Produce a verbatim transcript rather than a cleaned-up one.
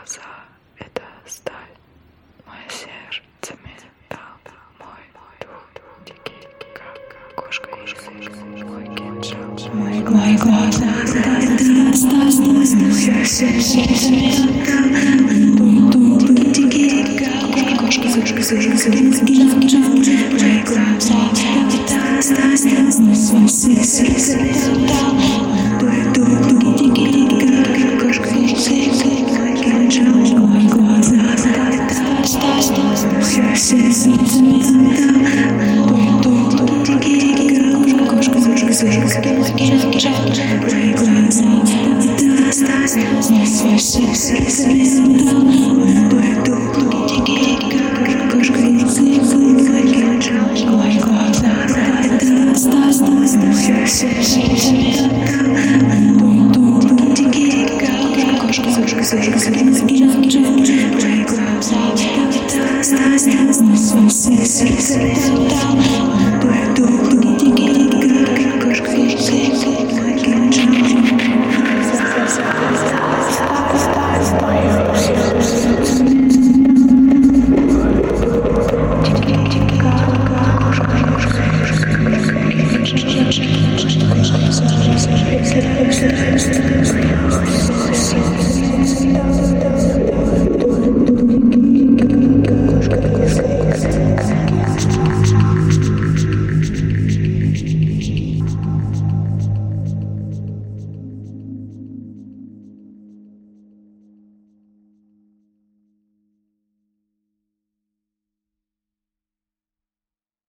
глаза — это сталь, мое сердце — металл, мой дух дикий, как кошка язык, мой кинжал. Мои глаза — это сталь, мое сердце — металл, мой дух дикий, как кошка язык, кинжал. Мои глаза — это сталь, мое сердце — металл, мой дух дикий, как кошка язык. Мои глаза — это сталь, мое сердце — металл, мой дух дикий, как кошка язык, кинжал. Мои глаза — это сталь, мое сердце — металл, мой дух дикий, как кошка язык, кинжал. Мои глаза — это сталь, мое сердце — металл, мой дух дикий, как кошка язык, кинжал. Мои глаза — это сталь, мое сердце — металл, мой дух дикий, как кошка язык, кинжал. We'll be right back.